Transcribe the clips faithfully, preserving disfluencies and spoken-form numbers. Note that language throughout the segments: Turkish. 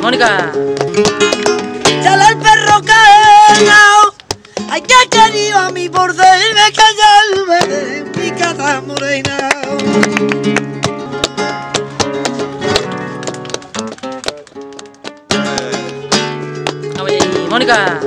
Mónica. Ya el perro caenao, ay que ha querido a mí por verme callarme de mi casa morena. Oye, Mónica.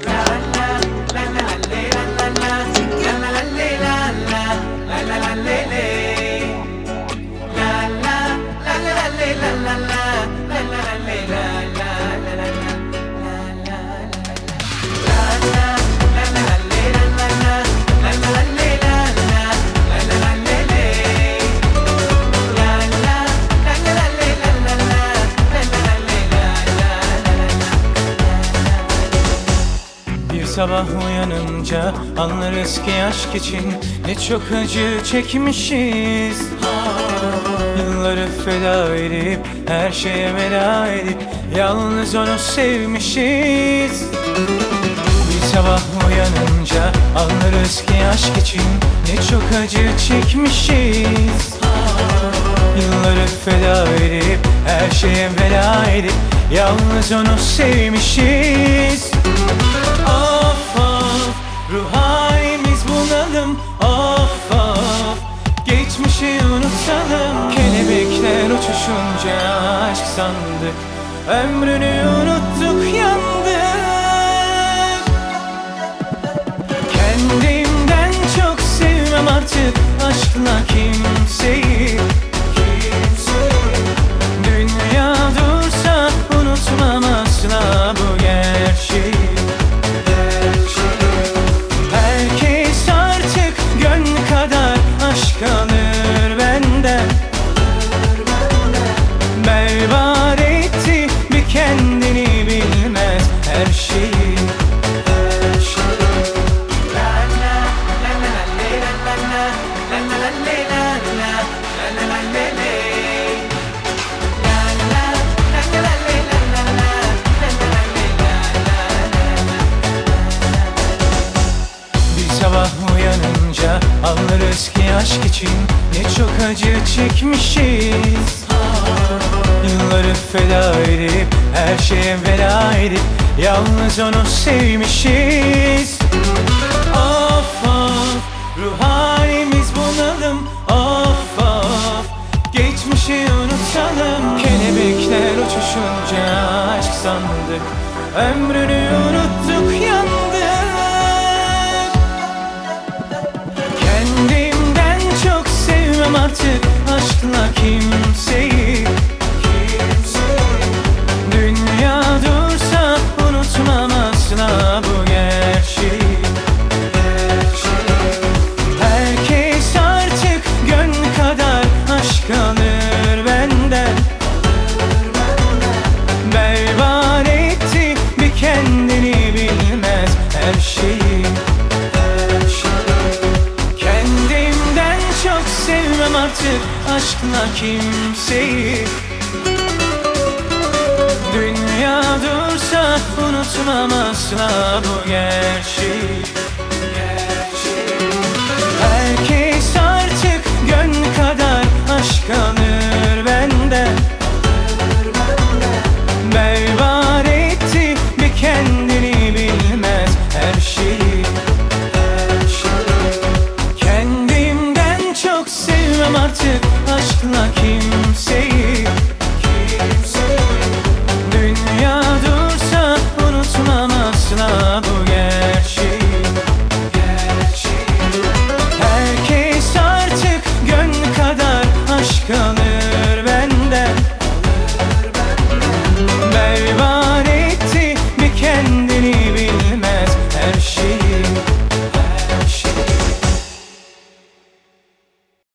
Sabah uyanınca anlarız ki aşk için ne çok acı çekmişiz. Yılları feda edip, her şeye veda edip yalnız onu sevmişiz. Bir sabah uyanınca anlarız ki aşk için ne çok acı çekmişiz. Yılları feda edip, her şeye veda edip yalnız onu sevmişiz. Of of, ruh halimiz bunalım. Of of, geçmişi unutalım. Kelebekler uçuşunca aşk sandık, ömrünü unuttuk, yandık. Kendimden çok sevmem artık aşkla kimseyi. Dünya dursa unutmam asla bu gerçeği. Herkes artık gönül kadar aşk alır benden. Berbat etti bir kendini bilmez her şeyi. Sabah uyanınca anlarız ki aşk için ne çok acı çekmişiz. Yılları feda edip, her şeye veda edip yalnız onu sevmişiz. Of of, ruh halimiz bunalım. Of of, geçmişi unutalım. Kelebekler uçuşunca aşk sandık, ömrünü unuttuk, yandık. Kendimden çok sevmem artık aşkla kimseyi. Dünya dursa unutmam asla bu gerçeği. Herkes artık gönül kadar aşk alır benden. Berbat etti bir kendini bilmez her şeyi. Kendimden çok sevmem artık aşkla kimseyi. Dünya dursa unutmam asla bu gerçeği. Herkes artık gönül kadar aşk alır benden. Berbat etti bir kendini bilmez her şeyi. Kendimden çok sevmem artık aşkla kimseyi.